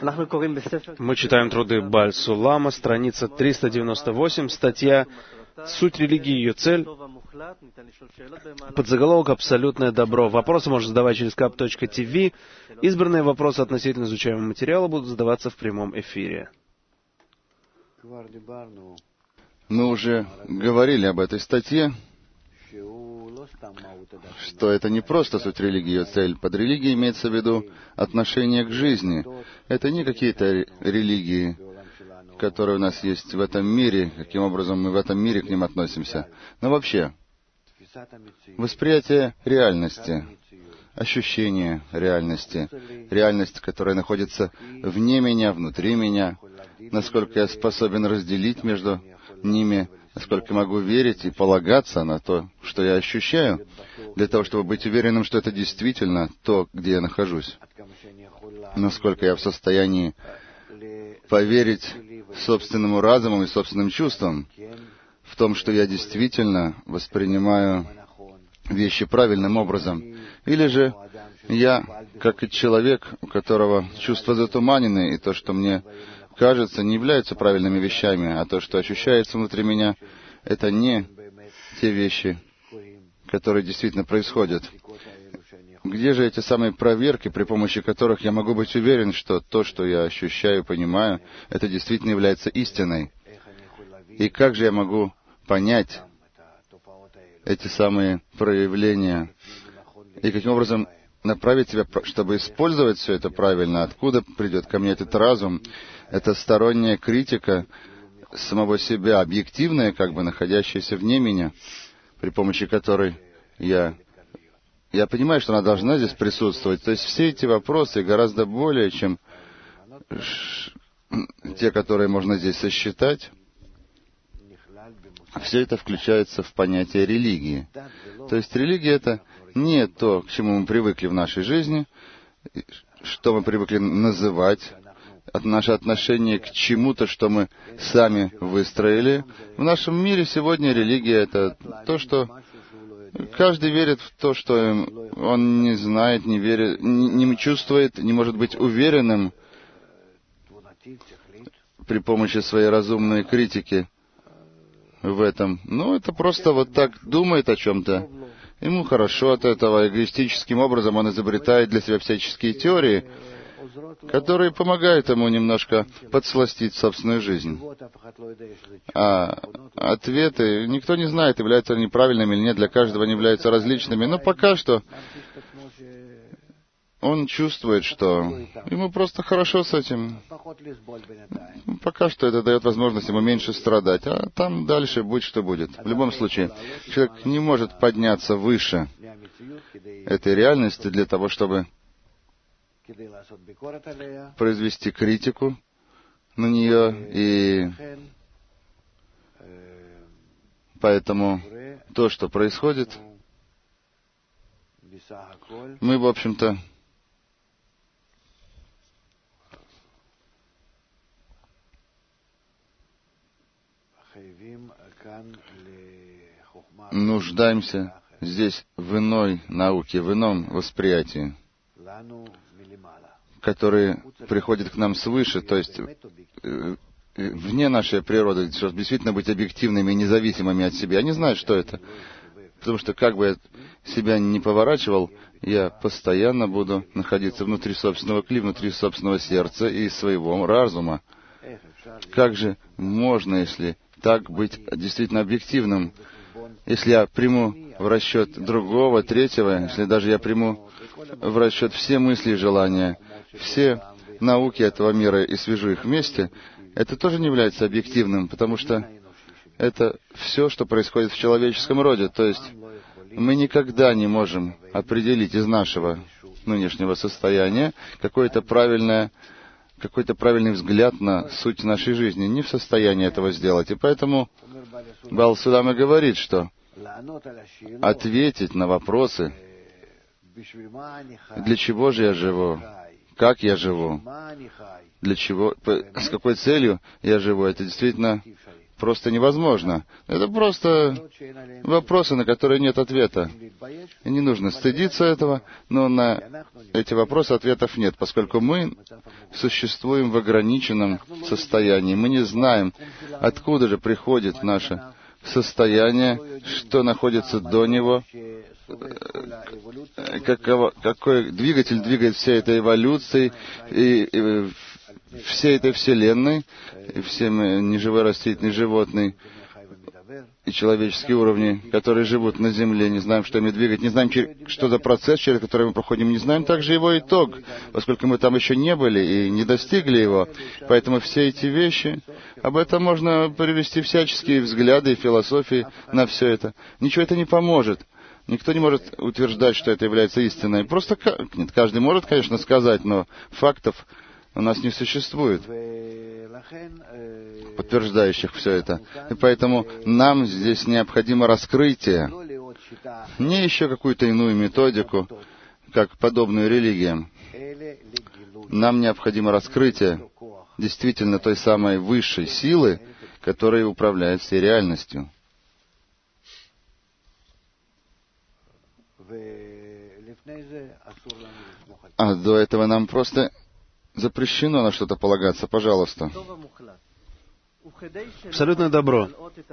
Мы читаем труды Бааль Сулама, страница 398, статья «Суть религии и ее цель». Подзаголовок «Абсолютное добро». Вопросы можно задавать через kap.tv. Избранные вопросы относительно изучаемого материала будут задаваться в прямом эфире. Мы уже говорили об этой статье, что это не просто суть религии, ее цель. Под религией имеется в виду отношение к жизни. Это не какие-то религии, которые у нас есть в этом мире, каким образом мы в этом мире к ним относимся. Но вообще, восприятие реальности, ощущение реальности, реальность, которая находится вне меня, внутри меня, насколько я способен разделить между ними, насколько могу верить и полагаться на то, что я ощущаю, для того, чтобы быть уверенным, что это действительно то, где я нахожусь. Насколько я в состоянии поверить собственному разуму и собственным чувствам в том, что я действительно воспринимаю вещи правильным образом. Или же я, как и человек, у которого чувства затуманены, и то, что мне кажется, не являются правильными вещами, а то, что ощущается внутри меня, это не те вещи, которые действительно происходят. Где же эти самые проверки, при помощи которых я могу быть уверен, что то, что я ощущаю, понимаю, это действительно является истиной? И как же я могу понять эти самые проявления? И каким образом направить себя, чтобы использовать все это правильно? Откуда придет ко мне этот разум? Это сторонняя критика самого себя, объективная, как бы находящаяся вне меня, при помощи которой я понимаю, что она должна здесь присутствовать. То есть все эти вопросы гораздо более, чем те, которые можно здесь сосчитать. Все это включается в понятие религии. То есть религия — это не то, к чему мы привыкли в нашей жизни, что мы привыкли называть, наше отношение к чему-то, что мы сами выстроили. В нашем мире сегодня религия — это то, что каждый верит в то, что он не знает, не верит, не чувствует, не может быть уверенным при помощи своей разумной критики в этом. Ну, это просто вот так думает о чем-то. Ему хорошо от этого. Эгоистическим образом он изобретает для себя всяческие теории, которые помогают ему немножко подсластить собственную жизнь. А ответы никто не знает, являются они правильными или нет, для каждого они являются различными. Но пока что он чувствует, что ему просто хорошо с этим. Пока что это дает возможность ему меньше страдать, а там дальше будь что будет. В любом случае, человек не может подняться выше этой реальности для того, чтобы произвести критику на нее, и поэтому то, что происходит, мы, в общем-то, нуждаемся здесь в иной науке, в ином восприятии, которые приходят к нам свыше, то есть вне нашей природы, чтобы действительно быть объективными и независимыми от себя. Я не знаю, что это, потому что как бы я себя не поворачивал, я постоянно буду находиться внутри собственного внутри собственного сердца и своего разума. Как же можно, если так быть действительно объективным? Если я приму в расчет другого, третьего, если даже я приму в расчет все мысли и желания, все науки этого мира и свяжу их вместе, это тоже не является объективным, потому что это все, что происходит в человеческом роде. То есть мы никогда не можем определить из нашего нынешнего состояния какой-то правильный взгляд на суть нашей жизни. Не в состоянии этого сделать. И поэтому Бааль Сулам и говорит, что ответить на вопросы, для чего же я живу, как я живу, для чего, с какой целью я живу, это действительно просто невозможно. Это просто вопросы, на которые нет ответа. И не нужно стыдиться этого, но на эти вопросы ответов нет, поскольку мы существуем в ограниченном состоянии. Мы не знаем, откуда же приходит наше состояние, что находится до него, какой двигатель двигает всей этой эволюцией и всей этой вселенной, и все мы неживые растительные животные и человеческие уровни, которые живут на Земле, не знаем, что ими двигать, не знаем, что за процесс, через который мы проходим, не знаем также его итог, поскольку мы там еще не были и не достигли его. Поэтому все эти вещи, об этом можно привести всяческие взгляды и философии на все это. Ничего это не поможет. Никто не может утверждать, что это является истиной. Просто нет, каждый может, конечно, сказать, но фактов у нас не существует, подтверждающих все это. И поэтому нам здесь необходимо раскрытие, не еще какую-то иную методику, как подобную религиям. Нам необходимо раскрытие действительно той самой высшей силы, которая управляет всей реальностью. А до этого нам просто запрещено на что-то полагаться. Пожалуйста. Абсолютное добро.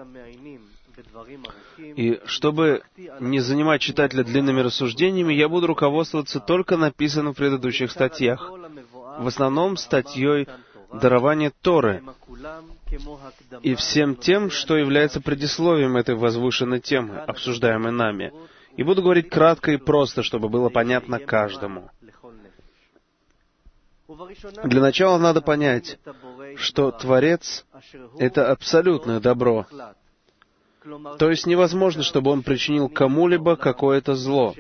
И чтобы не занимать читателя длинными рассуждениями, я буду руководствоваться только написанным в предыдущих статьях. В основном статьей дарования Торы и всем тем, что является предисловием этой возвышенной темы, обсуждаемой нами. И буду говорить кратко и просто, чтобы было понятно каждому. Для начала надо понять, что Творец — это абсолютное добро. То есть невозможно, чтобы Он причинил кому-либо какое-то зло.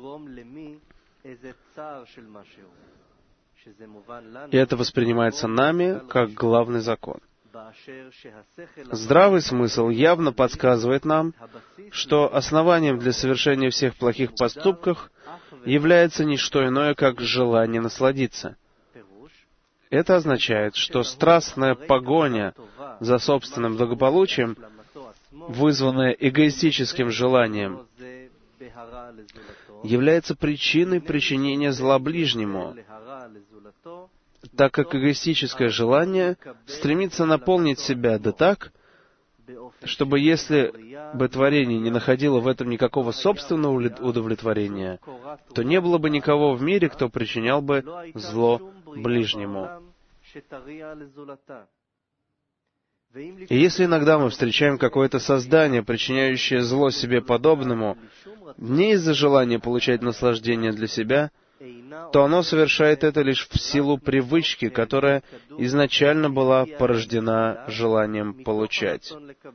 И это воспринимается нами как главный закон. Здравый смысл явно подсказывает нам, что основанием для совершения всех плохих поступков является не что иное, как желание насладиться. Это означает, что страстная погоня за собственным благополучием, вызванная эгоистическим желанием, является причиной причинения зла ближнему, так как эгоистическое желание стремится наполнить себя да так, чтобы если бы творение не находило в этом никакого собственного удовлетворения, то не было бы никого в мире, кто причинял бы зло ближнему. И если иногда мы встречаем какое-то создание, причиняющее зло себе подобному, не из-за желания получать наслаждение для себя, то оно совершает это лишь в силу привычки, которая изначально была порождена желанием получать.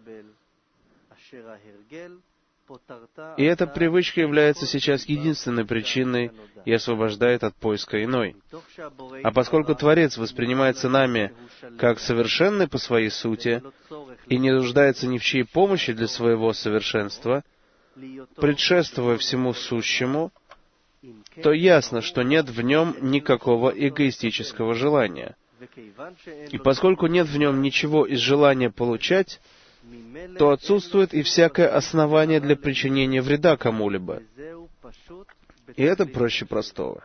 И эта привычка является сейчас единственной причиной и освобождает от поиска иной. А поскольку Творец воспринимается нами как совершенный по своей сути и не нуждается ни в чьей помощи для своего совершенства, предшествуя всему сущему, то ясно, что нет в нем никакого эгоистического желания. И поскольку нет в нем ничего из желания получать, то отсутствует и всякое основание для причинения вреда кому-либо. И это проще простого.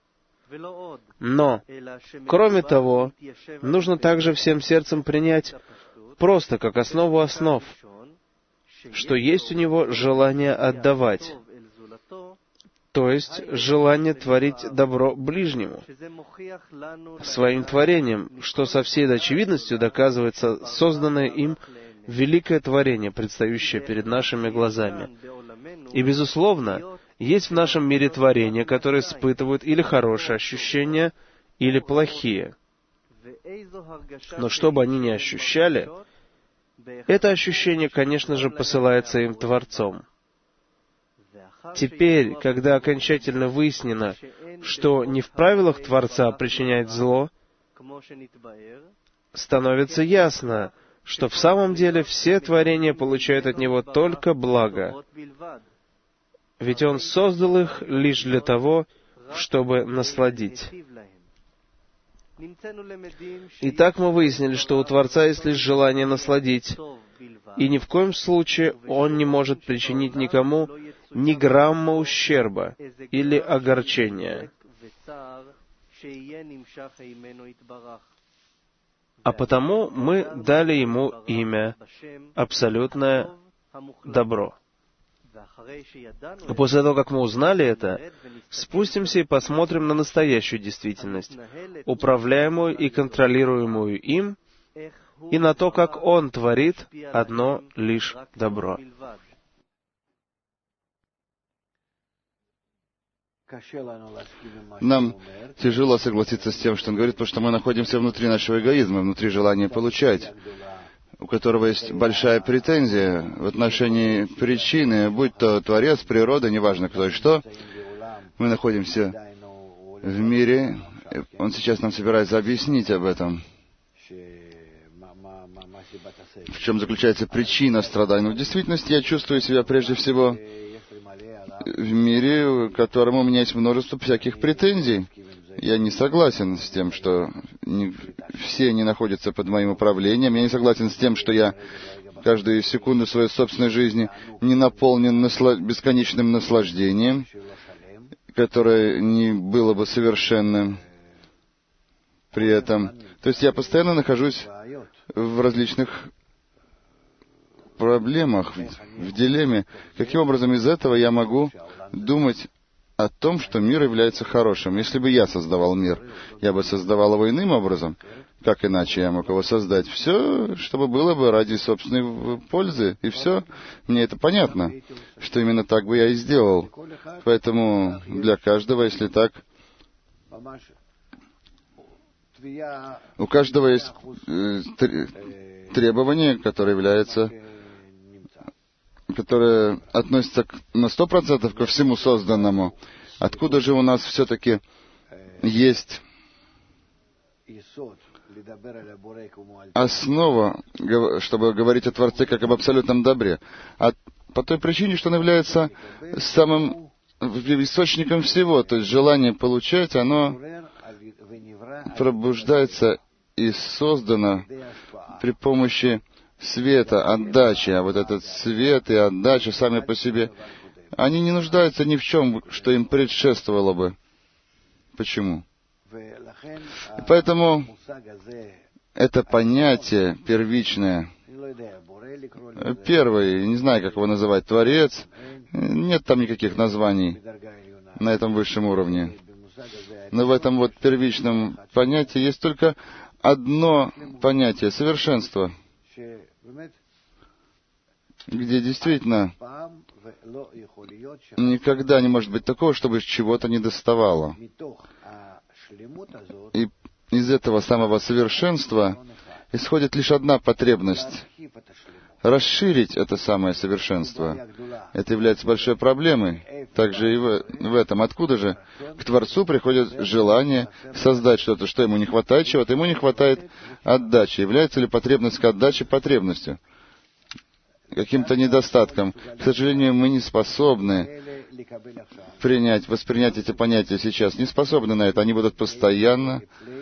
Но, кроме того, нужно также всем сердцем принять, просто как основу основ, что есть у него желание отдавать, то есть желание творить добро ближнему, своим творением, что со всей очевидностью доказывается созданное им великое творение, предстающее перед нашими глазами. И, безусловно, есть в нашем мире творения, которые испытывают или хорошие ощущения, или плохие. Но что бы они ни ощущали, это ощущение, конечно же, посылается им Творцом. Теперь, когда окончательно выяснено, что не в правилах Творца причинять зло, становится ясно, что в самом деле все творения получают от Него только благо, ведь Он создал их лишь для того, чтобы насладить. Итак, мы выяснили, что у Творца есть лишь желание насладить, и ни в коем случае он не может причинить никому ни грамма ущерба или огорчения. А потому мы дали ему имя «Абсолютное добро». И после того, как мы узнали это, спустимся и посмотрим на настоящую действительность, управляемую и контролируемую им, и на то, как он творит одно лишь добро. Нам тяжело согласиться с тем, что он говорит, потому что мы находимся внутри нашего эгоизма, внутри желания получать, у которого есть большая претензия в отношении причины, будь то Творец, природа, неважно кто и что. Мы находимся в мире, он сейчас нам собирается объяснить об этом. В чем заключается причина страданий? В действительности я чувствую себя прежде всего в мире, в котором у меня есть множество всяких претензий. Я не согласен с тем, что все не находятся под моим управлением. Я не согласен с тем, что я каждую секунду своей собственной жизни не наполнен бесконечным наслаждением, которое не было бы совершенным при этом. То есть я постоянно нахожусь в различных проблемах, в дилемме. Каким образом из этого я могу думать о том, что мир является хорошим? Если бы я создавал мир, я бы создавал его иным образом. Как иначе я мог его создать? Все, чтобы было бы ради собственной пользы, и все. Мне это понятно, что именно так бы я и сделал. Поэтому для каждого, если так, у каждого есть требования, которые относятся на 100% ко всему созданному. Откуда же у нас все-таки есть основа, чтобы говорить о Творце как об абсолютном добре? По той причине, что он является самым источником всего, то есть желание получать, оно пробуждается и создано при помощи света, отдачи. А вот этот свет и отдача сами по себе, они не нуждаются ни в чем, что им предшествовало бы. Почему? И поэтому это понятие первичное, первый, не знаю, как его называть, Творец, нет там никаких названий на этом высшем уровне. Но в этом вот первичном понятии есть только одно понятие — совершенство, где действительно никогда не может быть такого, чтобы чего-то не доставало. И из этого самого совершенства исходит лишь одна потребность — расширить это самое совершенство. Это является большой проблемой. Также и в этом. Откуда же к Творцу приходит желание создать что-то, что ему не хватает чего-то? Ему не хватает отдачи. Является ли потребность к отдаче потребностью? Каким-то недостатком. К сожалению, мы не способны воспринять эти понятия сейчас. Не способны на это. Они будут постоянно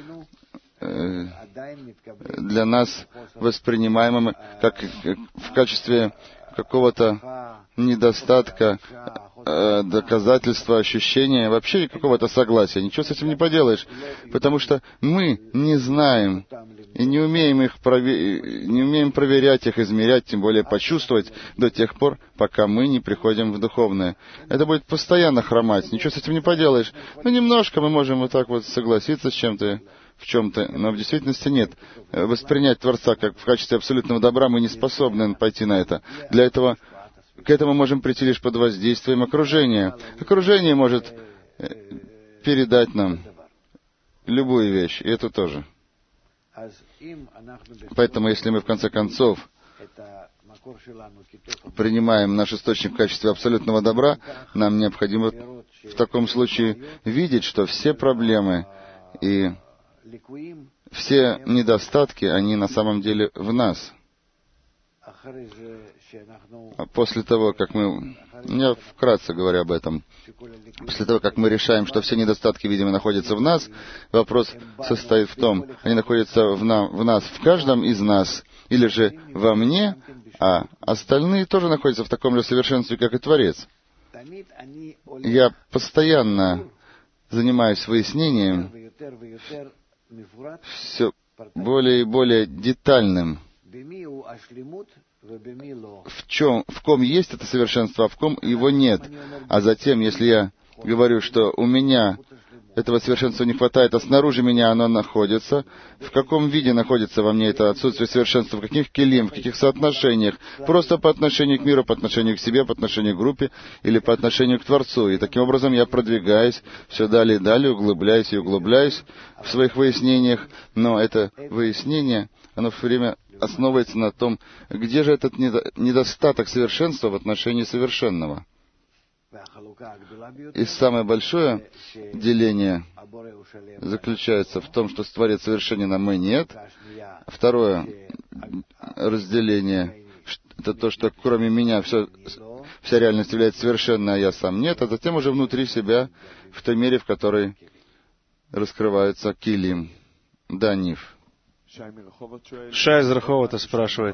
для нас воспринимаемыми как в качестве какого-то недостатка, доказательства, ощущения, вообще какого-то согласия. Ничего с этим не поделаешь, потому что мы не знаем и не умеем проверять их, измерять, тем более почувствовать до тех пор, пока мы не приходим в духовное. Это будет постоянно хромать, ничего с этим не поделаешь. Немножко мы можем вот так вот согласиться с чем-то, в чем-то, но в действительности нет. Воспринять Творца как в качестве абсолютного добра мы не способны пойти на это. К этому можем прийти лишь под воздействием окружения. Окружение может передать нам любую вещь, и это тоже. Поэтому, если мы в конце концов принимаем наш источник в качестве абсолютного добра, нам необходимо в таком случае видеть, что все проблемы и все недостатки, они на самом деле в нас. После того, как я вкратце говорю об этом, после того, как мы решаем, что все недостатки, видимо, находятся в нас, вопрос состоит в том, они находятся в нас, в каждом из нас, или же во мне, а остальные тоже находятся в таком же совершенстве, как и Творец. Я постоянно занимаюсь выяснением все более и более детальным, в ком есть это совершенство, а в ком его нет. А затем, если я говорю, что у меня этого совершенства не хватает, а снаружи меня оно находится, в каком виде находится во мне это отсутствие совершенства, в каких келим, в каких соотношениях, просто по отношению к миру, по отношению к себе, по отношению к группе или по отношению к Творцу. И таким образом я продвигаюсь все далее и далее, углубляюсь и углубляюсь в своих выяснениях, но это выяснение, оно все время основывается на том, где же этот недостаток совершенства в отношении совершенного. И самое большое деление заключается в том, что Творец совершенен, а мы нет. Второе разделение — это то, что кроме меня вся реальность является совершенной, а я сам нет. А затем уже внутри себя, в той мере, в которой раскрывается килим. Да, Ниф. Шай из Раховата спрашивает,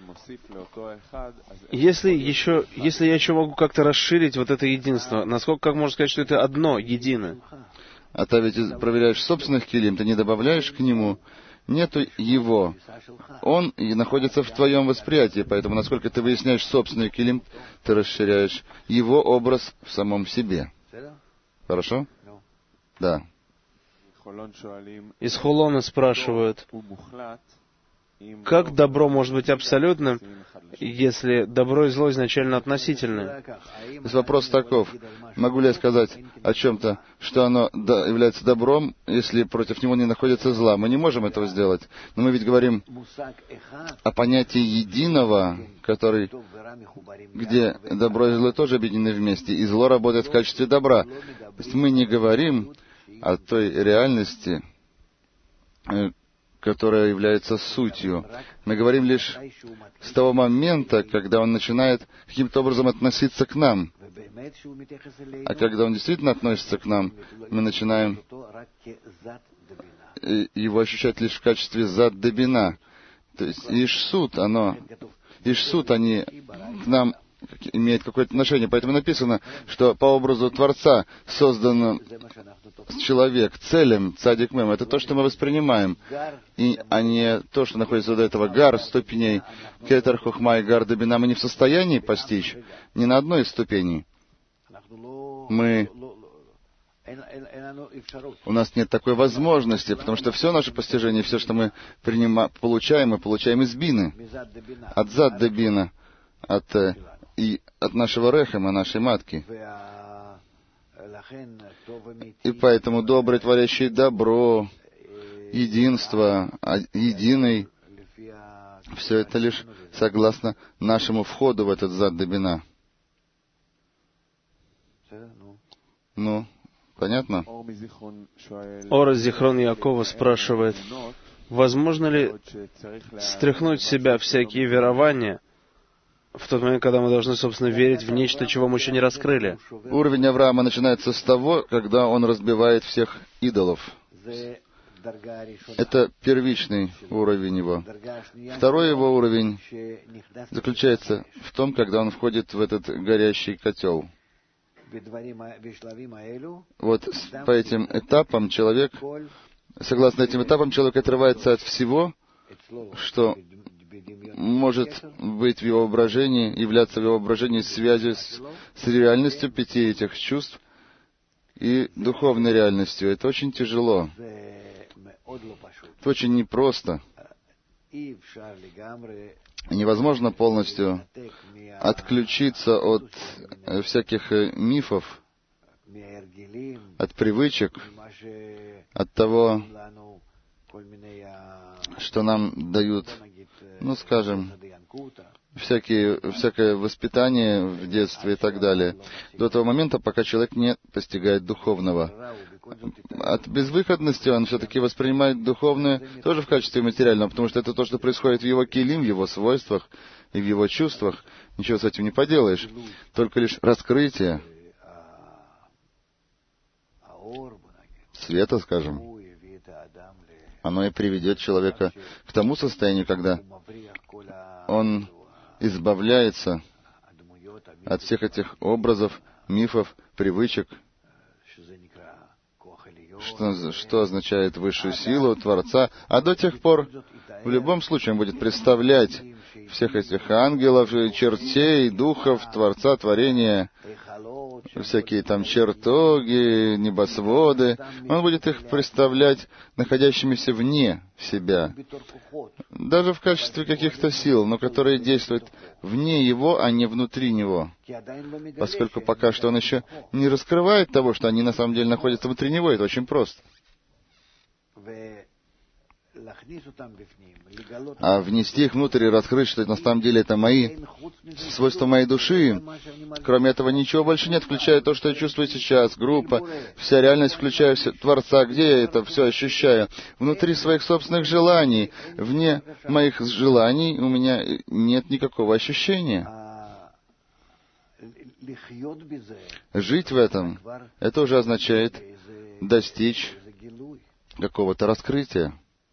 если я еще могу как-то расширить вот это единство, насколько, как можно сказать, что это одно, единое? А ты ведь проверяешь собственных килим, ты не добавляешь к нему, нету его. Он и находится в твоем восприятии, поэтому насколько ты выясняешь собственный килим, ты расширяешь его образ в самом себе. Хорошо? Да. Из Хулона спрашивают, как добро может быть абсолютным, если добро и зло изначально относительны? То есть вопрос таков: могу ли я сказать о чем-то, что оно является добром, если против него не находится зла? Мы не можем этого сделать. Но мы ведь говорим о понятии единого, где добро и зло тоже объединены вместе, и зло работает в качестве добра. То есть мы не говорим о той реальности, которая является сутью. Мы говорим лишь с того момента, когда он начинает каким-то образом относиться к нам. А когда он действительно относится к нам, мы начинаем его ощущать лишь в качестве зад дебина. То есть Ишсут, они к нам имеют какое-то отношение. Поэтому написано, что по образу Творца создан человек, целем, цадик мем. Это то, что мы воспринимаем, а не то, что находится до этого гар, ступеней, кетер, хухма и гар дебина. Мы не в состоянии постичь ни на одной из ступеней. У нас нет такой возможности, потому что все наше постижение, все, что мы получаем, мы получаем из бины, от зад дебина, от нашего рехема, нашей матки. И поэтому добрый, творящий добро, единство, единый, все это лишь согласно нашему входу в этот зад дебина. Ну, понятно? Ор из Зихрон Якова спрашивает, возможно ли стряхнуть с себя всякие верования в тот момент, когда мы должны, собственно, верить в нечто, чего мы еще не раскрыли? Уровень Авраама начинается с того, когда он разбивает всех идолов. Это первичный уровень его. Второй его уровень заключается в том, когда он входит в этот горящий котел. Вот по этим этапам человек, согласно этим этапам, человек отрывается от всего, что может быть в его воображении, являться в его воображении связью с реальностью пяти этих чувств и духовной реальностью. Это очень тяжело. Это очень непросто. Невозможно полностью отключиться от всяких мифов, от привычек, от того, что нам дают, скажем, всякое воспитание в детстве и так далее, до того момента, пока человек не постигает духовного. От безвыходности он все-таки воспринимает духовное тоже в качестве материального, потому что это то, что происходит в его килим, в его свойствах и в его чувствах. Ничего с этим не поделаешь. Только лишь раскрытие света, скажем, оно и приведет человека к тому состоянию, когда он избавляется от всех этих образов, мифов, привычек, что означает высшую силу Творца. А до тех пор, в любом случае, он будет представлять всех этих ангелов, чертей, духов, Творца, творения, всякие там чертоги, небосводы. Он будет их представлять находящимися вне себя, даже в качестве каких-то сил, но которые действуют вне его, а не внутри него, поскольку пока что он еще не раскрывает того, что они на самом деле находятся внутри него. Это очень просто. А внести их внутрь и раскрыть, что это на самом деле это мои свойства моей души. Кроме этого ничего больше нет, включая то, что я чувствую сейчас, группа, вся реальность, включая Творца. Где я это все ощущаю? Внутри своих собственных желаний. Вне моих желаний у меня нет никакого ощущения. Жить в этом, это уже означает достичь какого-то раскрытия.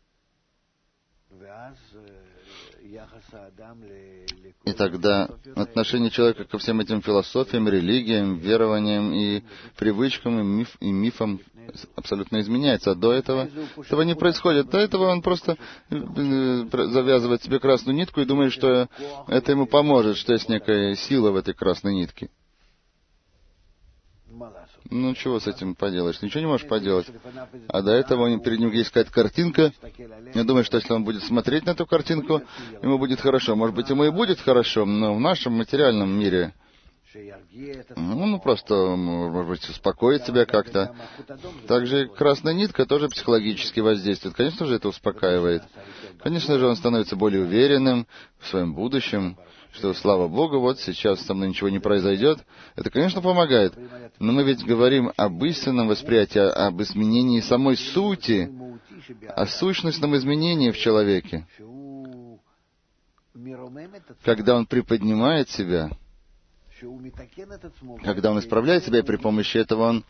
И тогда отношение человека ко всем этим философиям, религиям, верованиям и привычкам, и мифам абсолютно изменяется. А до этого не происходит. До этого он просто завязывает себе красную нитку и думает, что это ему поможет, что есть некая сила в этой красной нитке. Ну, чего с этим поделаешь? Ничего не можешь поделать. А до этого перед ним есть какая-то картинка. Я думаю, что если он будет смотреть на эту картинку, ему будет хорошо. Может быть, ему и будет хорошо, но в нашем материальном мире он просто, может быть, успокоит себя как-то. Также красная нитка тоже психологически воздействует. Конечно же, это успокаивает. Конечно же, он становится более уверенным в своем будущем, что, слава Богу, вот сейчас со мной ничего не произойдет. Это, конечно, помогает. Но мы ведь говорим об истинном восприятии, об изменении самой сути, о сущностном изменении в человеке. Когда он приподнимает себя, когда он исправляет себя, и при помощи этого он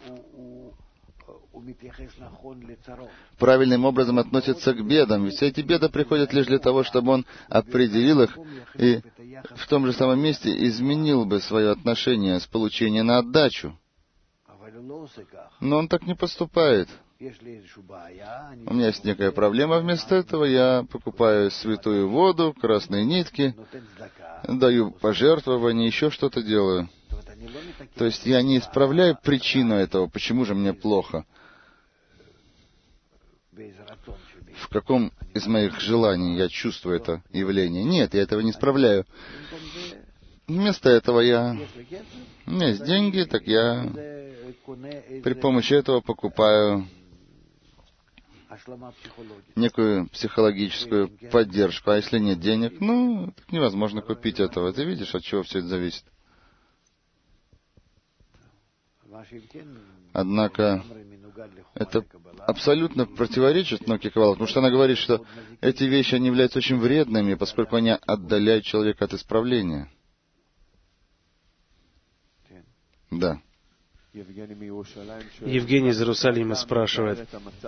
правильным образом относится к бедам. Ведь все эти беды приходят лишь для того, чтобы он определил их и в том же самом месте изменил бы свое отношение с получения на отдачу. Но он так не поступает. У меня есть некая проблема, вместо этого я покупаю святую воду, красные нитки, даю пожертвования, еще что-то делаю. То есть я не исправляю причину этого, почему же мне плохо. В каком из моих желаний я чувствую это явление? Нет, я этого не исправляю. Вместо этого у меня есть деньги, так я при помощи этого покупаю некую психологическую поддержку. А если нет денег, невозможно купить этого. Ты видишь, от чего все это зависит. Однако это абсолютно противоречит науке Каббалы, потому что она говорит, что эти вещи, они являются очень вредными, поскольку они отдаляют человека от исправления. Да. Евгений из Иерусалима спрашивает,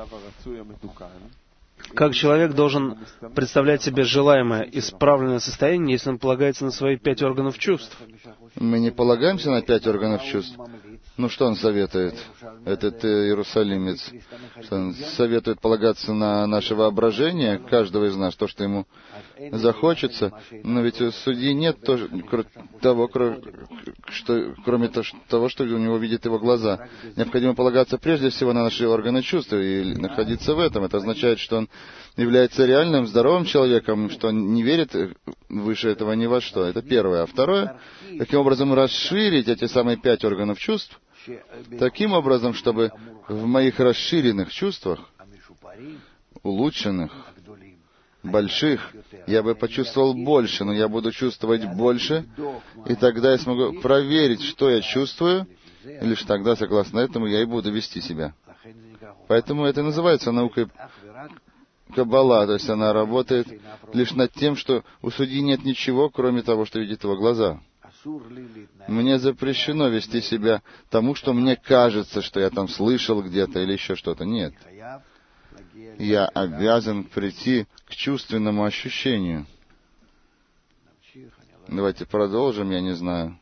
как человек должен представлять себе желаемое, исправленное состояние, если он полагается на свои 5 органов чувств? Мы не полагаемся на 5 органов чувств. Что он советует, этот иерусалимец? Что он советует полагаться на наше воображение, каждого из нас, то, что ему захочется. Но ведь у судьи нет того, кроме того, что у него видят его глаза. Необходимо полагаться прежде всего на наши органы чувств и находиться в этом. Это означает, что он является реальным, здоровым человеком, что он не верит выше этого ни во что. Это первое. А второе, каким образом расширить эти самые 5 органов чувств, таким образом, чтобы в моих расширенных чувствах, улучшенных, больших, я бы почувствовал больше, но я буду чувствовать больше, и тогда я смогу проверить, что я чувствую, и лишь тогда, согласно этому, я и буду вести себя. Поэтому это называется наукой Каббала, то есть она работает лишь над тем, что у судьи нет ничего, кроме того, что видит его глаза. Мне запрещено вести себя тому, что мне кажется, что я там слышал где-то или еще что-то. Нет. Я обязан прийти к чувственному ощущению. Давайте продолжим, я не знаю.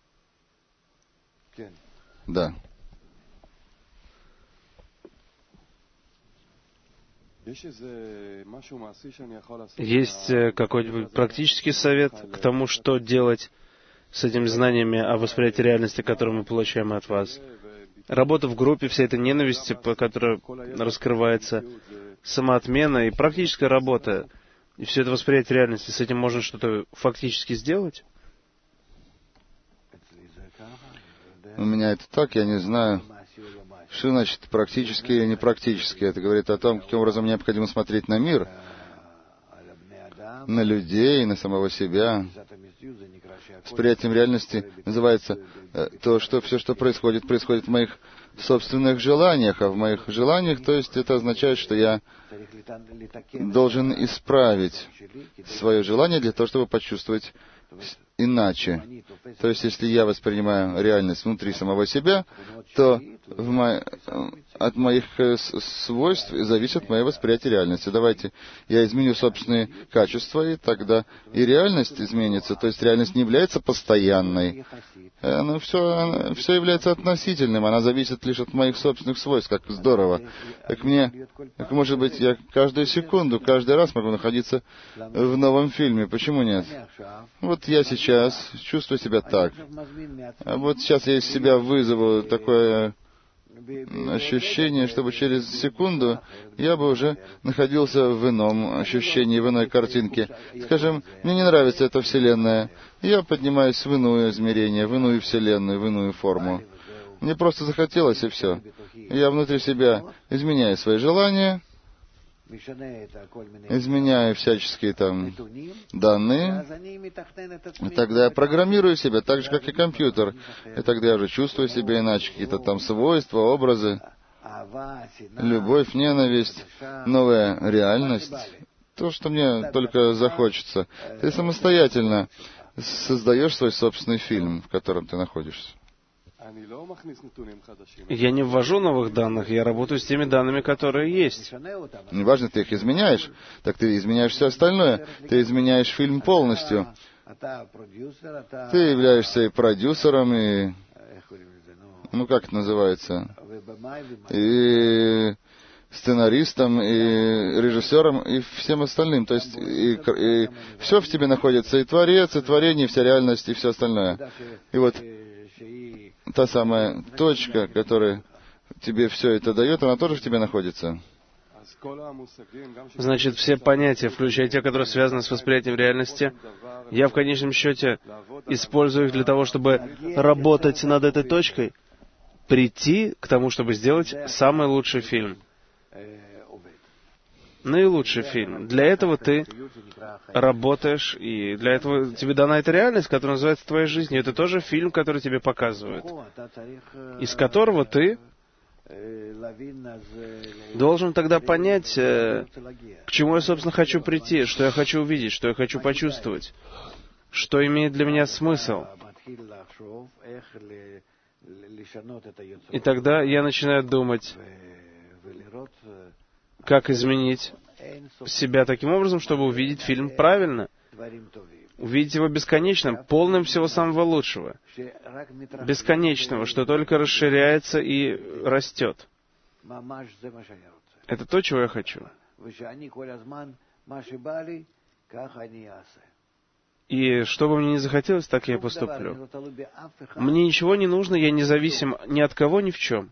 Да. Есть какой-нибудь практический совет к тому, что делать с этими знаниями о восприятии реальности, которые мы получаем от вас? Работа в группе, вся эта ненависть, которая раскрывается, самоотмена и практическая работа, и все это восприятие реальности, с этим можно что-то фактически сделать? У меня это так, я не знаю. Что значит практически или непрактически? Это говорит о том, каким образом необходимо смотреть на мир, на людей, на самого себя. Восприятием реальности называется то, что все, что происходит в моих собственных желаниях, а в моих желаниях, то есть это означает, что я должен исправить свое желание для того, чтобы почувствовать иначе. То есть, если я воспринимаю реальность внутри самого себя, то от моих свойств зависит мое восприятие реальности. Давайте я изменю собственные качества, и тогда и реальность изменится. То есть, реальность не является постоянной. Она все является относительным. Она зависит лишь от моих собственных свойств. Как здорово. Как может быть, я каждую секунду, каждый раз могу находиться в новом фильме. Почему нет? Вот я сейчас чувствую себя так. А вот сейчас я из себя вызову такое ощущение, чтобы через секунду я бы уже находился в ином ощущении, в иной картинке. Скажем, мне не нравится эта Вселенная. Я поднимаюсь в иное измерение, в иную Вселенную, в иную форму. Мне просто захотелось, и все. Я внутри себя изменяю свои желания, изменяю всяческие там данные, и тогда я программирую себя так же, как и компьютер. И тогда я уже чувствую себя иначе, какие-то там свойства, образы, любовь, ненависть, новая реальность. То, что мне только захочется. Ты самостоятельно создаешь свой собственный фильм, в котором ты находишься. Я не ввожу новых данных, я работаю с теми данными, которые есть. Неважно, ты их изменяешь, так ты изменяешь все остальное. Ты изменяешь фильм полностью. Ты являешься и продюсером, и... как это называется? И сценаристом, и режиссером, и всем остальным. То есть и все в тебе находится, и творец, и творение, и вся реальность, и все остальное. И вот та самая точка, которая тебе все это дает, она тоже в тебе находится. Значит, все понятия, включая те, которые связаны с восприятием реальности, я в конечном счете использую их для того, чтобы работать над этой точкой, прийти к тому, чтобы сделать самый лучший фильм. Наилучший фильм. Для этого ты работаешь, и для этого тебе дана эта реальность, которая называется твоей жизнью. Это тоже фильм, который тебе показывают, из которого ты должен тогда понять, к чему я, собственно, хочу прийти, что я хочу увидеть, что я хочу почувствовать, что имеет для меня смысл. И тогда я начинаю думать, как изменить себя таким образом, чтобы увидеть фильм правильно, увидеть его бесконечным, полным всего самого лучшего, бесконечного, что только расширяется и растет. Это то, чего я хочу. И что бы мне ни захотелось, так я и поступлю. Мне ничего не нужно, я не зависим ни от кого, ни в чем.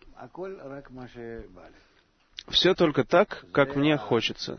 Все только так, как мне хочется.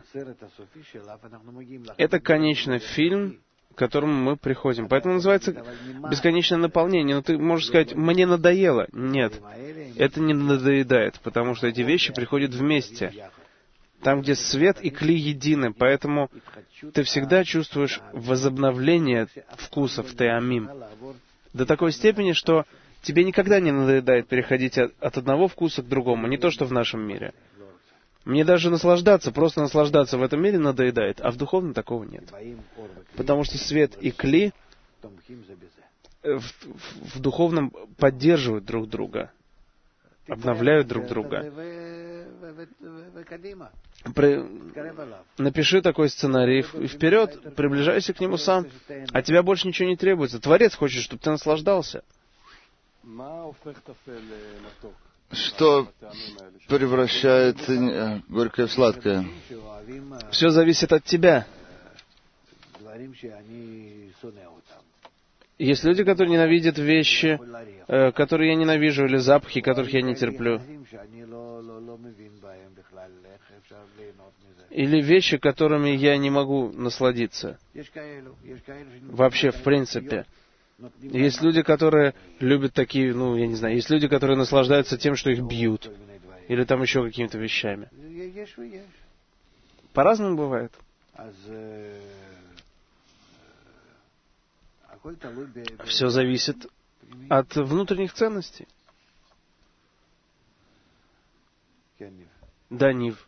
Это конечный фильм, к которому мы приходим. Поэтому называется бесконечное наполнение. Но ты можешь сказать, мне надоело. Нет, это не надоедает, потому что эти вещи приходят вместе. Там, где свет и кли едины, поэтому ты всегда чувствуешь возобновление вкусов теамим. До такой степени, что тебе никогда не надоедает переходить от одного вкуса к другому, не то, что в нашем мире. Мне даже просто наслаждаться в этом мире надоедает, а в духовном такого нет. Потому что свет и кли в духовном поддерживают друг друга. обновляют друг друга. Напиши такой сценарий и вперед, приближайся к нему сам. От тебя больше ничего не требуется. Творец хочет, чтобы ты наслаждался. Что превращает горькое в сладкое? Все зависит от тебя. Есть люди, которые ненавидят вещи, которые я ненавижу, или запахи, которых я не терплю. Или вещи, которыми я не могу насладиться. Вообще, в принципе. Есть люди, которые любят такие, я не знаю, есть люди, которые наслаждаются тем, что их бьют. Или там еще какими-то вещами. По-разному бывает. Все зависит от внутренних ценностей. Да, Нив.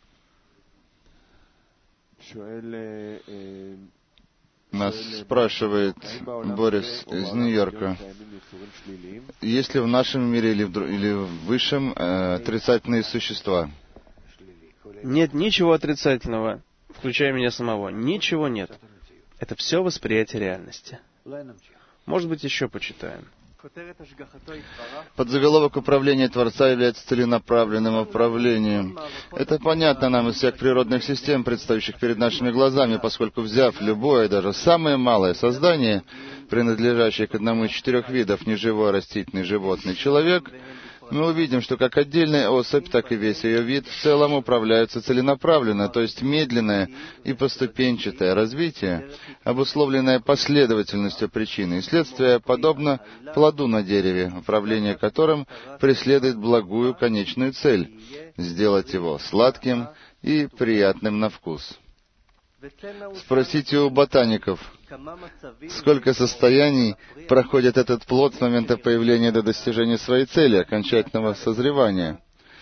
Нас спрашивает Борис из Нью-Йорка, есть ли в нашем мире или в высшем отрицательные существа? Нет ничего отрицательного, включая меня самого. Ничего нет. Это все восприятие реальности. Может быть, еще почитаем. Подзаголовок управления Творца является целенаправленным управлением. Это понятно нам из всех природных систем, предстающих перед нашими глазами, поскольку, взяв любое, даже самое малое создание, принадлежащее к одному из 4 видов, неживой, растительный, животный, человек, мы увидим, что как отдельная особь, так и весь ее вид в целом управляются целенаправленно, то есть медленное и поступенчатое развитие, обусловленное последовательностью причины и следствия, подобно плоду на дереве, управление которым преследует благую конечную цель — сделать его сладким и приятным на вкус. Спросите у ботаников, сколько состояний проходит этот плод с момента появления до достижения своей цели, окончательного созревания.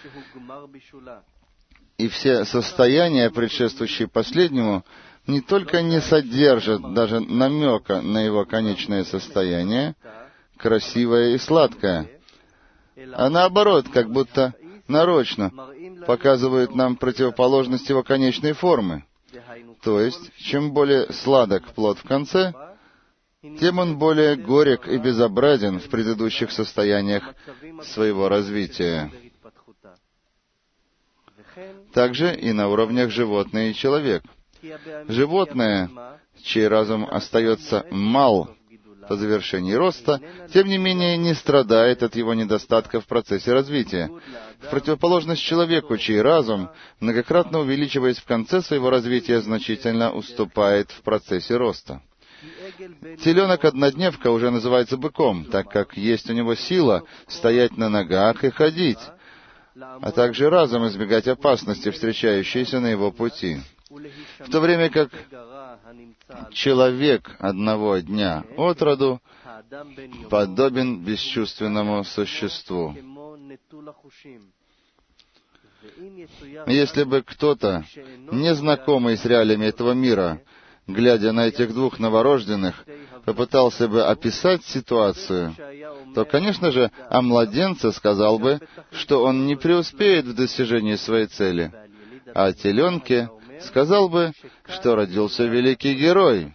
И все состояния, предшествующие последнему, не только не содержат даже намека на его конечное состояние, красивое и сладкое, а наоборот, как будто нарочно показывают нам противоположность его конечной формы. То есть, чем более сладок плод в конце, тем он более горек и безобразен в предыдущих состояниях своего развития. Также и на уровнях животное и человек. Животное, чей разум остается мал по завершении роста, тем не менее не страдает от его недостатка в процессе развития. В противоположность человеку, чей разум, многократно увеличиваясь в конце своего развития, значительно уступает в процессе роста. Теленок-однодневка уже называется быком, так как есть у него сила стоять на ногах и ходить, а также разум избегать опасности, встречающейся на его пути. В то время как человек одного дня от роду подобен бесчувственному существу. Если бы кто-то, незнакомый с реалиями этого мира, глядя на этих 2 новорожденных, попытался бы описать ситуацию, то, конечно же, о младенце сказал бы, что он не преуспеет в достижении своей цели, а о теленке сказал бы, что родился великий герой.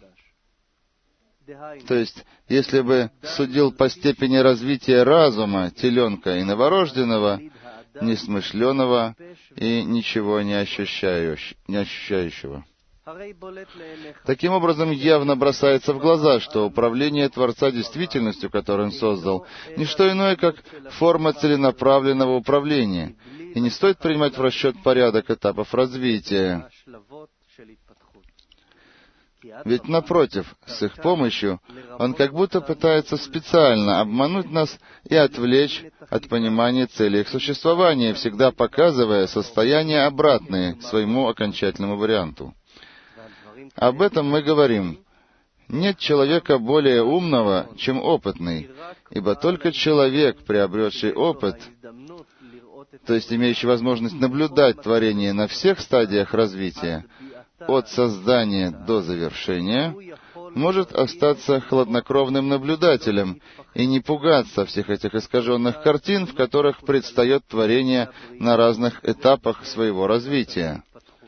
То есть, если бы судил по степени развития разума теленка и новорожденного, несмышленого и ничего не ощущающего. Таким образом, явно бросается в глаза, что управление Творца действительностью, которую Он создал, не что иное, как форма целенаправленного управления, и не стоит принимать в расчет порядок этапов развития. Ведь, напротив, с их помощью Он как будто пытается специально обмануть нас и отвлечь от понимания цели их существования, всегда показывая состояния обратные своему окончательному варианту. Об этом мы говорим. Нет человека более умного, чем опытный, ибо только человек, приобретший опыт, то есть имеющий возможность наблюдать творение на всех стадиях развития, от создания до завершения, может остаться хладнокровным наблюдателем и не пугаться всех этих искаженных картин, в которых предстает творение на разных этапах своего развития,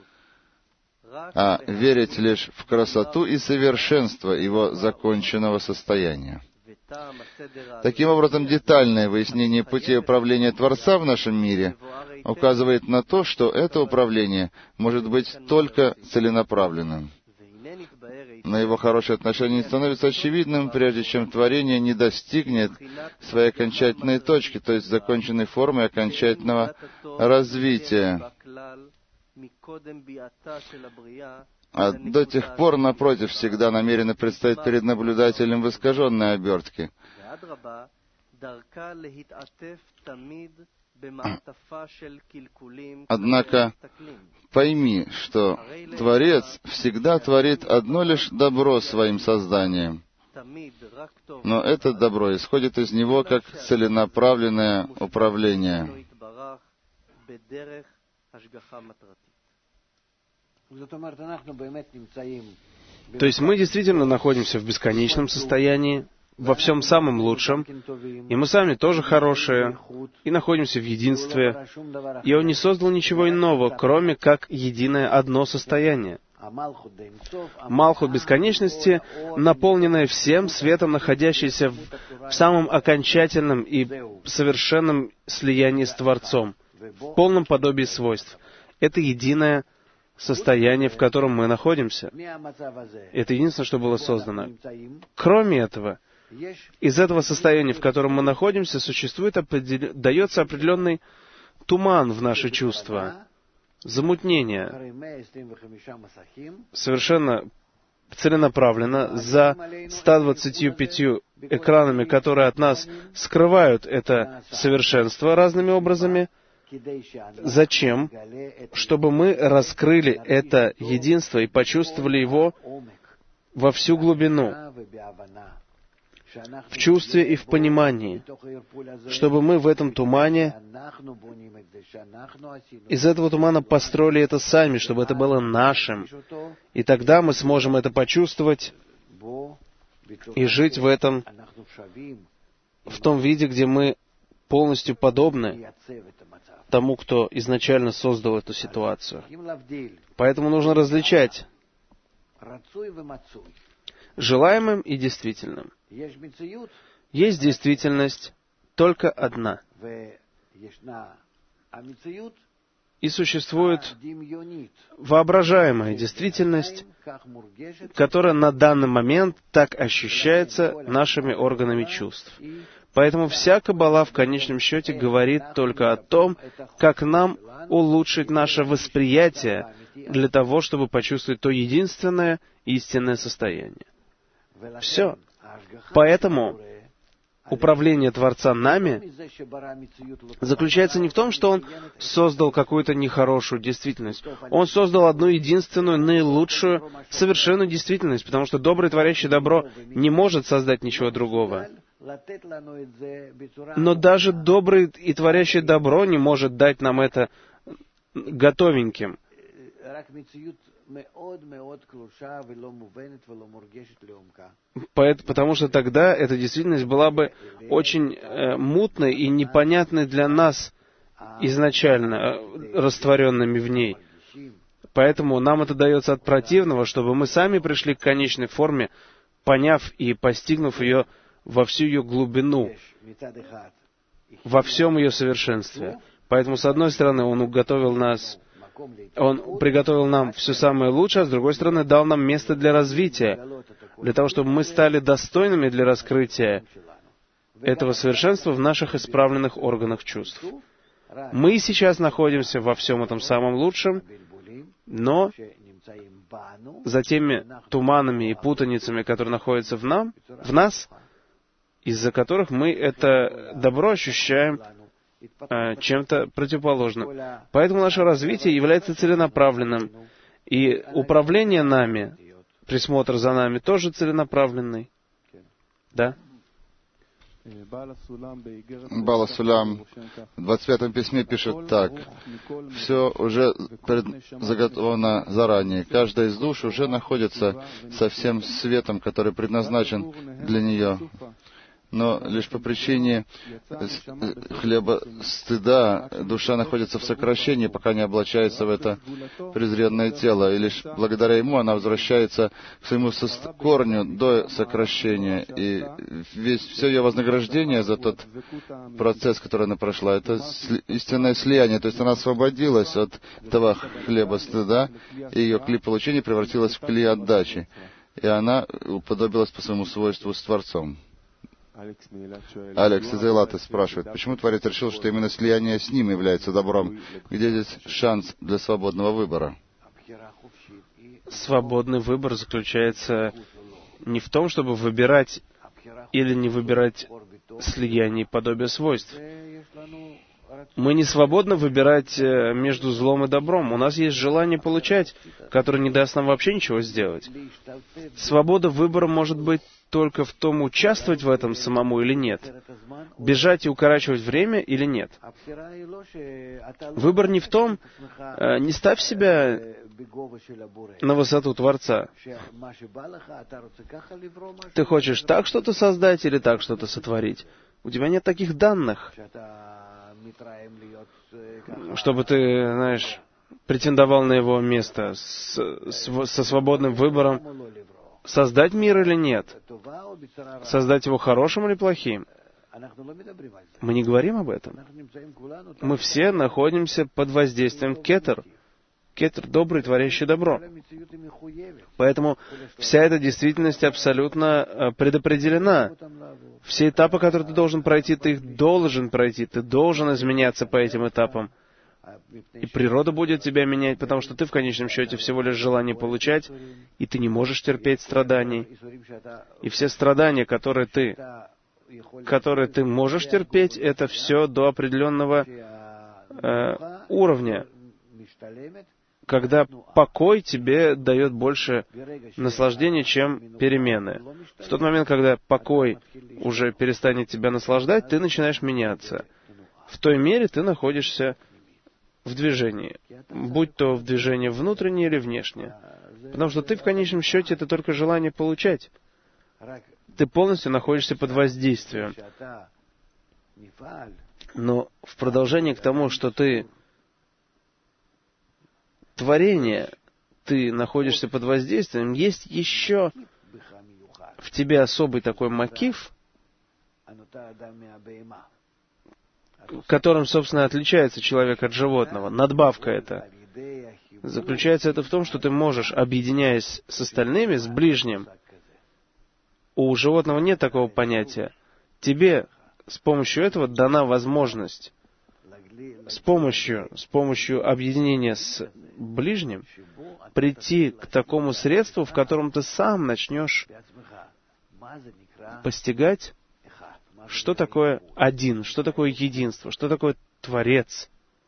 а верить лишь в красоту и совершенство его законченного состояния. Таким образом, детальное выяснение пути управления Творца в нашем мире указывает на то, что это управление может быть только целенаправленным. Но его хорошее отношение становится очевидным, прежде чем творение не достигнет своей окончательной точки, то есть законченной формы окончательного развития. А до тех пор, напротив, всегда намеренно предстоит перед наблюдателем в искаженной обертке. Однако пойми, что Творец всегда творит одно лишь добро своим созданием. Но это добро исходит из него как целенаправленное управление. То есть мы действительно находимся в бесконечном состоянии, во всем самом лучшем, и мы сами тоже хорошие, и находимся в единстве, и Он не создал ничего иного, кроме как единое одно состояние. Малхут бесконечности, наполненная всем светом, находящаяся в самом окончательном и совершенном слиянии с Творцом, в полном подобии свойств. Это единое состояние, в котором мы находимся. Это единственное, что было создано. Кроме этого, из этого состояния, в котором мы находимся, дается определенный туман в наши чувства, замутнение, совершенно целенаправленно, за 125 экранами, которые от нас скрывают это совершенство разными образами. Зачем? Чтобы мы раскрыли это единство и почувствовали его во всю глубину, в чувстве и в понимании, чтобы мы в этом тумане, из этого тумана построили это сами, чтобы это было нашим. И тогда мы сможем это почувствовать и жить в этом, в том виде, где мы полностью подобны тому, кто изначально создал эту ситуацию. Поэтому нужно различать желаемым и действительным. Есть действительность только одна. И существует воображаемая действительность, которая на данный момент так ощущается нашими органами чувств. Поэтому вся Каббала в конечном счете говорит только о том, как нам улучшить наше восприятие для того, чтобы почувствовать то единственное истинное состояние. Все. Поэтому управление Творца нами заключается не в том, что Он создал какую-то нехорошую действительность. Он создал одну единственную, наилучшую, совершенную действительность, потому что добрый, творящий добро, не может создать ничего другого. Но даже добрый и творящий добро не может дать нам это готовеньким. Потому что тогда эта действительность была бы очень мутной и непонятной для нас изначально, растворенными в ней. Поэтому нам это дается от противного, чтобы мы сами пришли к конечной форме, поняв и постигнув ее во всю ее глубину, во всем ее совершенстве. Поэтому, с одной стороны, Он приготовил нам все самое лучшее, а с другой стороны, дал нам место для развития, для того, чтобы мы стали достойными для раскрытия этого совершенства в наших исправленных органах чувств. Мы сейчас находимся во всем этом самом лучшем, но за теми туманами и путаницами, которые находятся в нас, из-за которых мы это добро ощущаем чем-то противоположным. Поэтому наше развитие является целенаправленным. И управление нами, присмотр за нами тоже целенаправленный. Да? Бала Сулам в 25-м письме пишет так: «Все уже заготовлено заранее. Каждая из душ уже находится со всем светом, который предназначен для нее. Но лишь по причине хлеба стыда душа находится в сокращении, пока не облачается в это презренное тело. И лишь благодаря ему она возвращается к своему корню до сокращения. И все ее вознаграждение за тот процесс, который она прошла, это истинное слияние. То есть она освободилась от этого хлеба стыда, и ее кли получения превратилась в кли отдачи. И она уподобилась по своему свойству с Творцом». Алекс из Эйлата спрашивает, почему Творец решил, что именно слияние с ним является добром? Где здесь шанс для свободного выбора? Свободный выбор заключается не в том, чтобы выбирать или не выбирать слияние и подобие свойств. Мы не свободны выбирать между злом и добром. У нас есть желание получать, которое не даст нам вообще ничего сделать. Свобода выбора может быть только в том, участвовать в этом самому или нет, бежать и укорачивать время или нет. Выбор не в том, не ставь себя на высоту Творца. Ты хочешь так что-то создать или так что-то сотворить? У тебя нет таких данных, чтобы ты, знаешь, претендовал на его место со свободным выбором, создать мир или нет, создать его хорошим или плохим. Мы не говорим об этом. Мы все находимся под воздействием кетер. Кетер — добрый, творящий добро. Поэтому вся эта действительность абсолютно предопределена. Все этапы, которые ты должен пройти, ты их должен пройти. Ты должен изменяться по этим этапам. И природа будет тебя менять, потому что ты в конечном счете всего лишь желание получать, и ты не можешь терпеть страданий. И все страдания, которые ты можешь терпеть, это все до определенного уровня, когда покой тебе дает больше наслаждения, чем перемены. В тот момент, когда покой уже перестанет тебя наслаждать, ты начинаешь меняться. В той мере ты находишься в движении, будь то в движении внутреннее или внешнее. Потому что ты в конечном счете это только желание получать. Ты полностью находишься под воздействием. Но в продолжение к тому, что ты творение, ты находишься под воздействием, есть еще в тебе особый такой мотив, которым, собственно, отличается человек от животного. Надбавка эта. Заключается это в том, что ты можешь, объединяясь с остальными, с ближним, у животного нет такого понятия. Тебе с помощью этого дана возможность с помощью объединения с ближним прийти к такому средству, в котором ты сам начнешь постигать, что такое один, что такое единство, что такое Творец.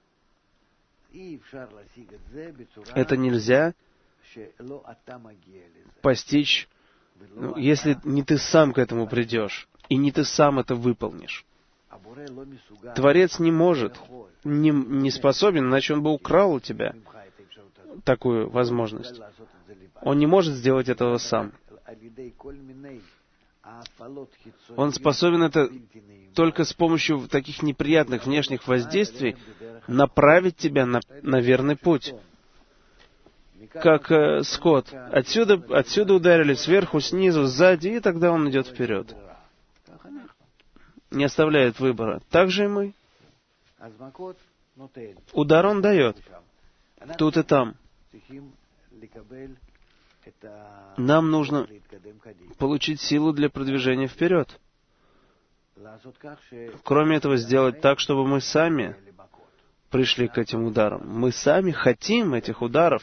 Это нельзя постичь, если не ты сам к этому придешь, и не ты сам это выполнишь. Творец не может, не способен, иначе он бы украл у тебя такую возможность. Он не может сделать этого сам. Он способен это только с помощью таких неприятных внешних воздействий направить тебя на верный путь. Как скот. Отсюда ударили, сверху, снизу, сзади, и тогда он идет вперед. Не оставляет выбора. Так же и мы. Удар он дает. Тут и там. Нам нужно получить силу для продвижения вперед. Кроме этого, сделать так, чтобы мы сами пришли к этим ударам. Мы сами хотим этих ударов.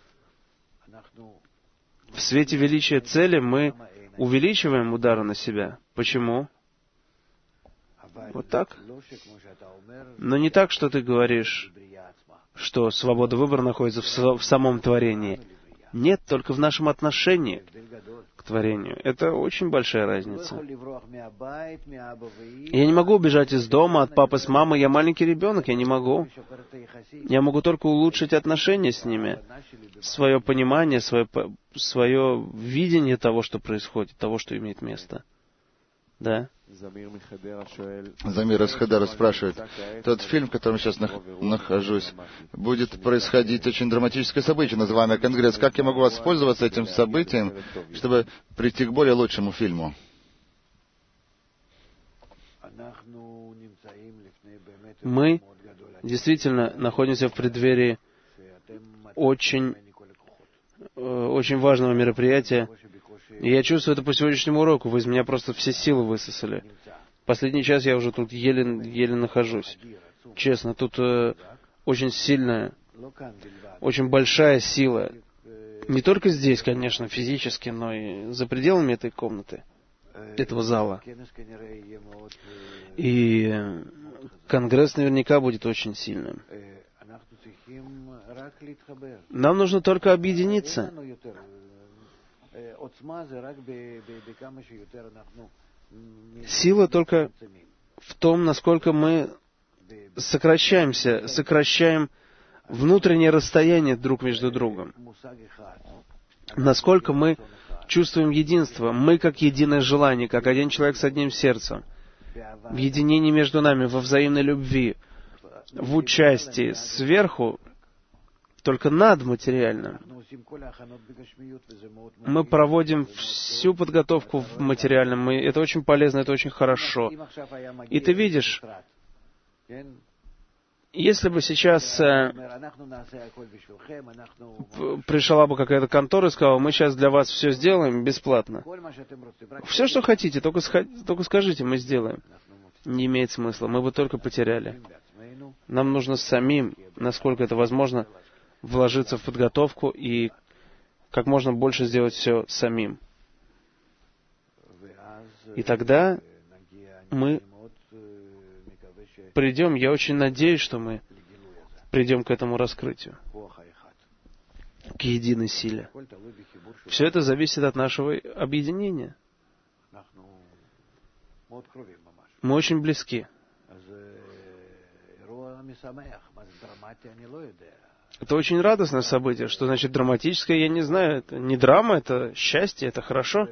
В свете величия цели мы увеличиваем удары на себя. Почему? Вот так. Но не так, что ты говоришь, что свобода выбора находится в самом творении. Нет, только в нашем отношении к творению. Это очень большая разница. Я не могу убежать из дома от папы с мамой. Я маленький ребенок, я не могу. Я могу только улучшить отношения с ними, свое понимание, свое видение того, что происходит, того, что имеет место. Да? Замир из Хедера спрашивает, тот фильм, в котором сейчас нахожусь, будет происходить очень драматическое событие, называемое Конгресс. Как я могу воспользоваться этим событием, чтобы прийти к более лучшему фильму? Мы действительно находимся в преддверии очень важного мероприятия. И я чувствую это по сегодняшнему уроку. Вы из меня просто все силы высосали. Последний час я уже тут еле нахожусь. Честно, тут очень сильная, очень большая сила. Не только здесь, конечно, физически, но и за пределами этой комнаты, этого зала. И Конгресс наверняка будет очень сильным. Нам нужно только объединиться. Сила только в том, насколько мы сокращаем внутреннее расстояние друг между другом. Насколько мы чувствуем единство. Мы как единое желание, как один человек с одним сердцем. В единении между нами, во взаимной любви, в участии сверху, только над материальным. Мы проводим всю подготовку в материальном. Это очень полезно, это очень хорошо. И ты видишь, если бы сейчас пришла бы какая-то контора и сказала, мы сейчас для вас все сделаем бесплатно. Все, что хотите, только скажите, мы сделаем. Не имеет смысла, мы бы только потеряли. Нам нужно самим, насколько это возможно, вложиться в подготовку и как можно больше сделать все самим. И тогда мы придем, я очень надеюсь, что мы придем к этому раскрытию, к единой силе. Все это зависит от нашего объединения. Мы очень близки. Это очень радостное событие. Что значит драматическое, я не знаю. Это не драма, это счастье, это хорошо.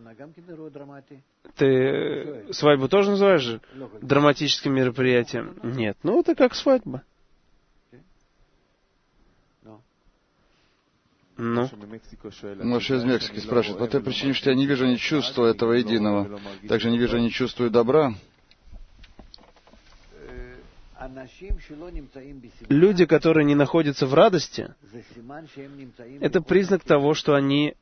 Ты свадьбу тоже называешь драматическим мероприятием? Нет. Ну, это как свадьба. Ну. Моше из Мексики спрашивает, по той причине, что я не вижу ни чувства этого единого, также не вижу ни чувства добра. Люди, которые не находятся в радости, это признак того, что они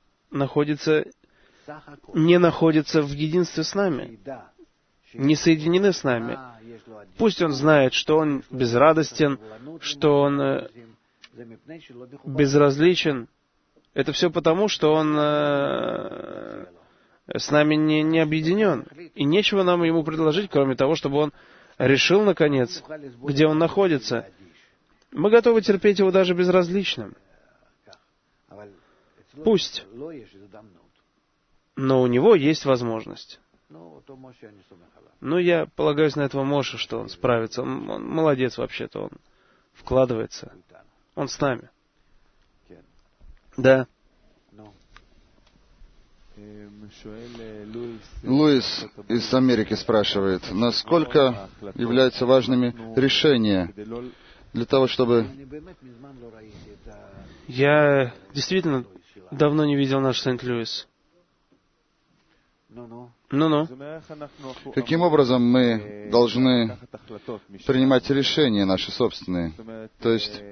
не находятся в единстве с нами, не соединены с нами. Пусть он знает, что он безрадостен, что он безразличен. Это все потому, что он с нами не объединен. И нечего нам ему предложить, кроме того, чтобы он решил, наконец, где он находится. Мы готовы терпеть его даже безразличным. Пусть. Но у него есть возможность. Но я полагаюсь на этого Моше, что он справится. Он молодец вообще-то, он вкладывается. Он с нами. Да. Луис из Америки спрашивает, насколько являются важными решения для того, чтобы... Я действительно давно не видел наш Сент-Луис. Ну-ну. Каким образом мы должны принимать решения наши собственные? То есть,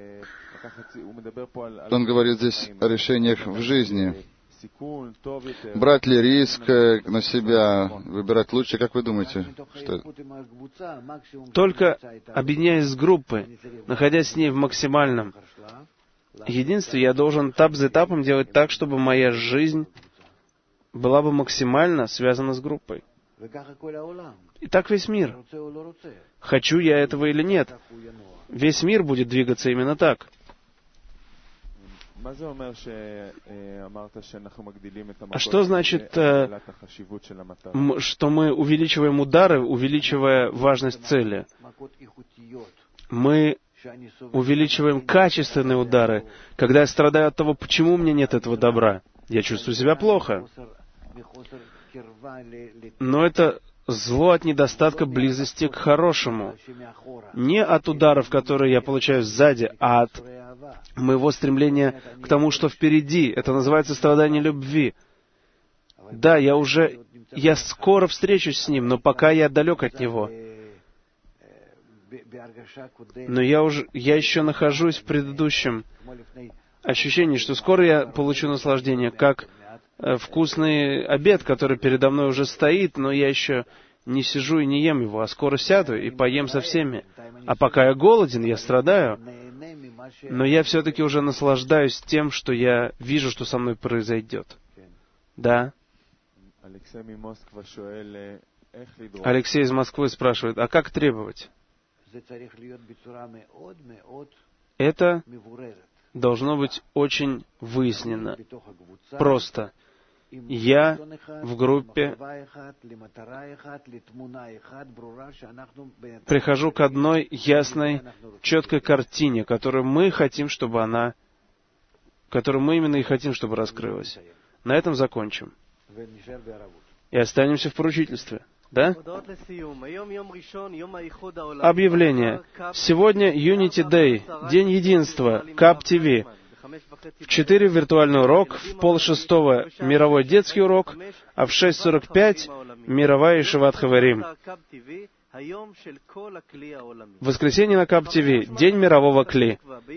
он говорит здесь о решениях в жизни. Брать ли риск на себя, выбирать лучше, как вы думаете? Что? Только объединяясь с группой, находясь с ней в максимальном единстве, я должен этап за этапом делать так, чтобы моя жизнь была бы максимально связана с группой. И так весь мир. Хочу я этого или нет, весь мир будет двигаться именно так. А что значит, что мы увеличиваем удары, увеличивая важность цели? Мы увеличиваем качественные удары. Когда я страдаю от того, почему у меня нет этого добра, я чувствую себя плохо. Но это зло от недостатка близости к хорошему. Не от ударов, которые я получаю сзади, а от моего стремления к тому, что впереди. Это называется страдание любви. Да, я скоро встречусь с Ним, но пока я далек от Него. Но я еще нахожусь в предыдущем ощущении, что скоро я получу наслаждение, как вкусный обед, который передо мной уже стоит, но я еще не сижу и не ем его, а скоро сяду и поем со всеми. А пока я голоден, я страдаю, но я все-таки уже наслаждаюсь тем, что я вижу, что со мной произойдет. Да? Алексей из Москвы спрашивает, а как требовать? Это должно быть очень выяснено. Просто. Я в группе прихожу к одной ясной, четкой картине, которую мы именно и хотим, чтобы раскрылась. На этом закончим. И останемся в поручительстве. Да? Объявление. Сегодня Unity Day, День Единства, КАП ТВ. В 4 виртуальный урок, в 5:30 мировой детский урок, а в 6:45 мировая Ешиват Хаверим. В воскресенье на КАП ТВ, День мирового Кли.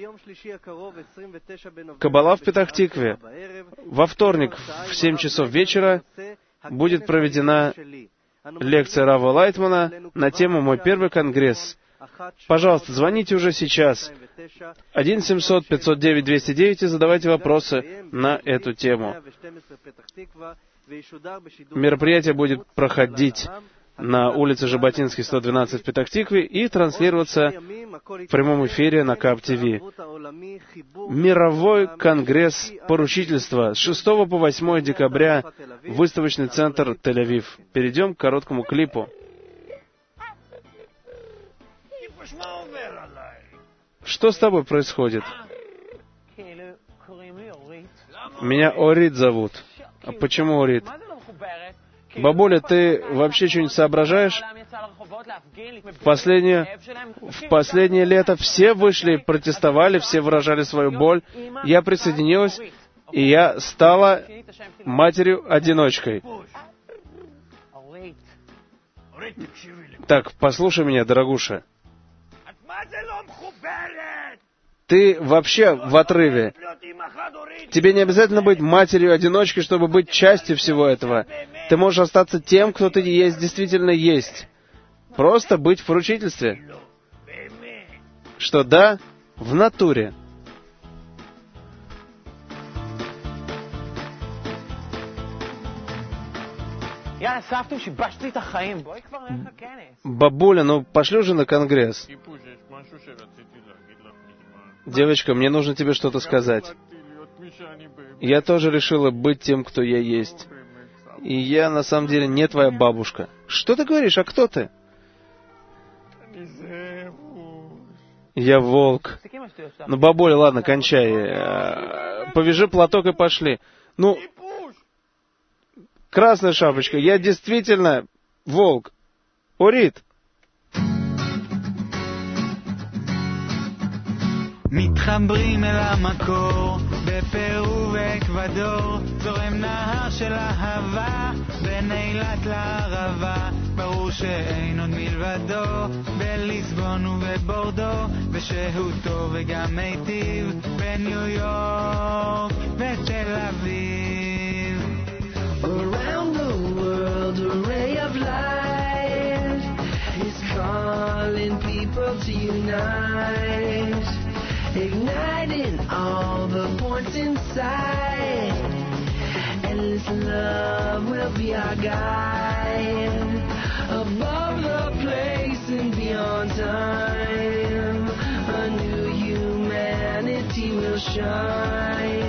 Каббала в Петах-Тикве. Во вторник в 7 часов вечера будет проведена лекция Рава Лайтмана на тему «Мой первый конгресс». Пожалуйста, звоните уже сейчас. 1-700-509-209 и задавайте вопросы на эту тему. Мероприятие будет проходить на улице Жаботинский, 112 в Петах-Тикве и транслироваться в прямом эфире на КАП ТВ. Мировой конгресс поручительства с 6 по 8 декабря, выставочный центр Тель-Авив. Перейдем к короткому клипу. Что с тобой происходит? Меня Орит зовут. А почему Орит? Бабуля, ты вообще что-нибудь соображаешь? В последнее лето все вышли, протестовали, все выражали свою боль. Я присоединилась, и я стала матерью-одиночкой. Так, послушай меня, дорогуша. Ты вообще в отрыве. Тебе не обязательно быть матерью-одиночкой, чтобы быть частью всего этого. Ты можешь остаться тем, кто ты действительно есть. Просто быть в поручительстве. Что да, в натуре. Бабуля, ну пошли уже на конгресс. Девочка, мне нужно тебе что-то сказать. Я тоже решила быть тем, кто я есть. И я, на самом деле, не твоя бабушка. Что ты говоришь? А кто ты? Я волк. Ну, бабуля, ладно, кончай. Повяжи платок и пошли. Ну, Красная Шапочка, я действительно волк. Орит. מתחברים אל המקור, בפרו ואקוודור, זורם נהר של אהבה, בין אילת לערבה, ברור שאין עוד מלבדו, בליסבון ובבורדו, בשהותו וגם מיטיב, בניו יורק ותל אביב. Around the world a ray of light is calling people to unite, igniting all the points inside. Endless love will be our guide, above the place and beyond time. A new humanity will shine.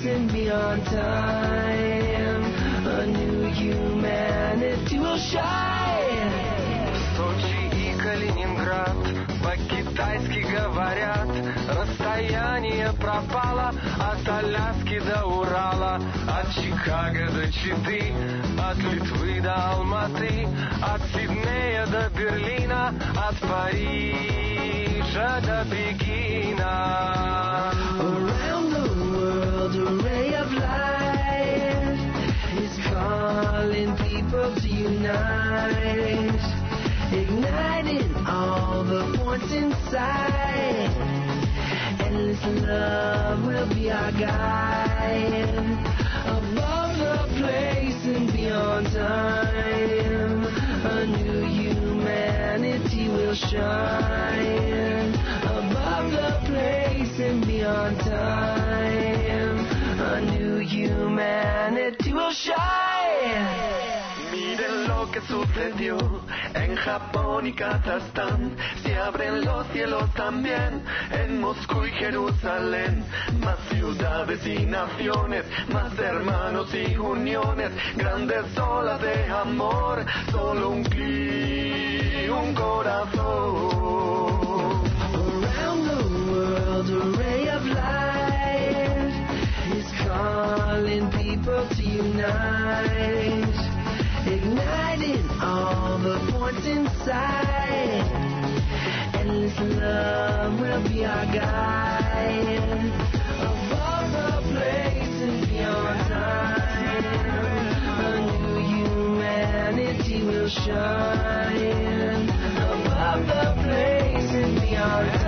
and beyond time. A new humanity will shine. Сочи и Калининград по-китайски говорят. Расстояние пропало от Аляски до Урала, от Чикаго до Читы, от Литвы до Алматы, от Сиднея до Берлина, от Парижа до Пекина. Around the world, a ray of light is calling people to unite, igniting all the points inside. Endless love will be our guide, above the place and beyond time. A new humanity will shine, above the place and beyond time. A new humanity will shine. Miren lo que sucedió en Japón y Kazajstán. Se abren los cielos también en Moscú y Jerusalén. Más ciudades y naciones, más hermanos y uniones. Grandes olas de amor, solo un clic, un corazón. Around the world, a ray of light is calling people to unite, igniting all the points inside. Endless love will be our guide, above the place and beyond time. A new humanity will shine, above the place and beyond time.